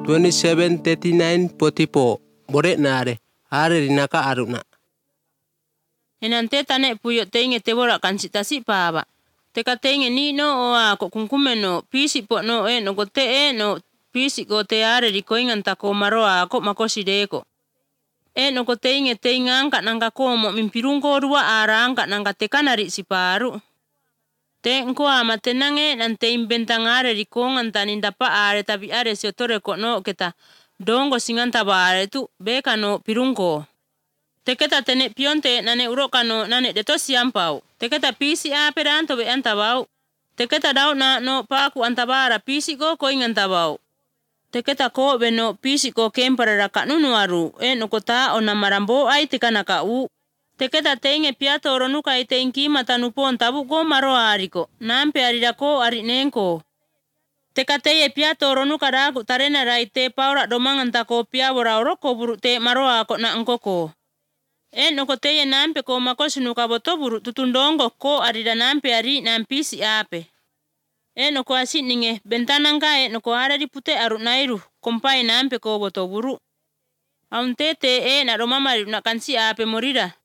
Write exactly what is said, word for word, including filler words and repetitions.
twenty-seven thirty-nine forty-four. Bore nare. Are rinaka aruna. Enante tane puyo teinge te bora kansitasi paba. Teka teinge ni no o a ko kunkume no pisi po no e no gote e no pisi go te are di koingan tako maroa ko makosi deko. E no gote inge teinga angka nangka komo mimpirungko rua ara angka nangka teka nari si paru. Te nko ama tenange nante imbentang are di kongan tanin dapa are tabi are si otore ko no kita dongo singanta bare tu beka no pirungko. Teketa tene pionte nane uroka no nane deto siampau. Teketa pisi a peranto be antabau. Teketa dau na no paku antabara pisi go koing antabau. Teketa ko be no pisi ko kempara raka nunu aru. E no kota ona marambo ai teka naka u. Teketa teinge piato ronuka ite inki matanupo antabu go maro ariko. Nampe arirako arinenko. Teka teye piato ronuka raku tarena raite paura domang antako pia bora oroko buru te maro ako na angkoko. E no koteye nampe ko makosi nuka boto buru tutundongo ko arida nampe ari nampisi ape. E no ko asin ninge bentanangka e no ko ara di pute aru nairu kompai nampe ko boto buru. Aun tete e na romamari na kansi ape morira.